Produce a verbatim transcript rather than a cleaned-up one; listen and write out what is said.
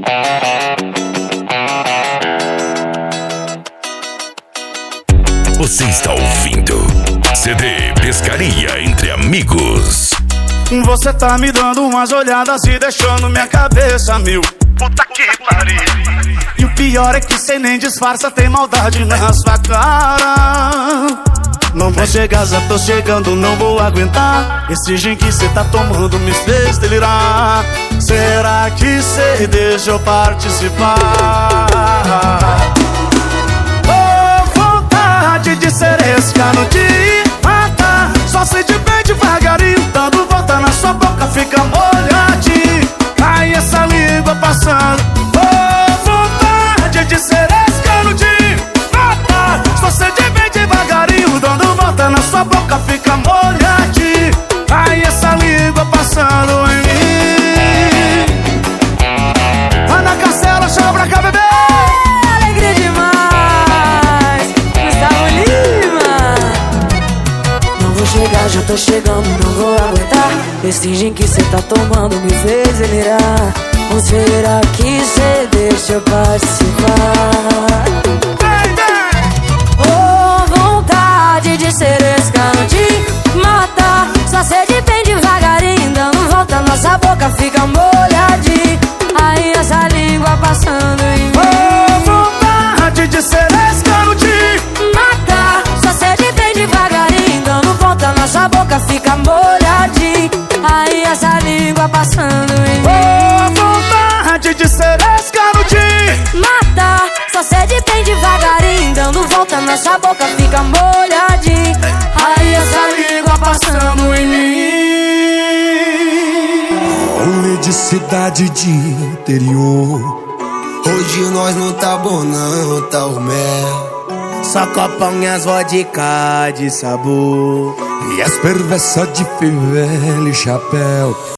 Você está ouvindo C D Pescaria Entre Amigos. Você tá me dando umas olhadas e deixando minha cabeça mil. Puta que pariu. E o pior é que cê nem disfarça, tem maldade na sua cara. Não vou chegar, já tô chegando, não vou aguentar. Esse gin que cê tá tomando me fez delirar. Será que cê deixa eu participar? Oh, vontade de ser esse cano de matar. Só sei de bem devagarinho, dando volta na sua boca, fica molhadinho. Ai, essa língua passando. Oh, vontade de ser esse cano de matar. Só sei de bem devagarinho, dando volta na sua boca, fica molhadinho. Ai, essa língua passando em mim. Ana Castela, chama pra cá, bebê. Alegria demais, Gustavo Lima. Não vou chegar, já tô chegando, não vou aguentar. Esse gin que cê tá tomando me fez delirar. Ou será que cê deixa eu participar? Oh, vontade de ser esse cano de matar. Só sei de bem devagarinho, dando volta, nossa boca fica molhadinha. Aí essa língua passando em mim. Oh, vontade de ser esse cano de matar. Só sei de bem devagarinho, dando volta, nossa boca fica molhadinha. Aí essa língua passando em mim. Oh, vontade de ser esse cano de matar. Só sei de bem devagarinho, dando volta, nossa boca fica molhadinha. Aí essa língua passando em mim. Rolê de cidade de interior. Hoje nós não tá bom não, tá o mel. Só copão e as vodka de sabor. E as perversas de fivela e chapéu.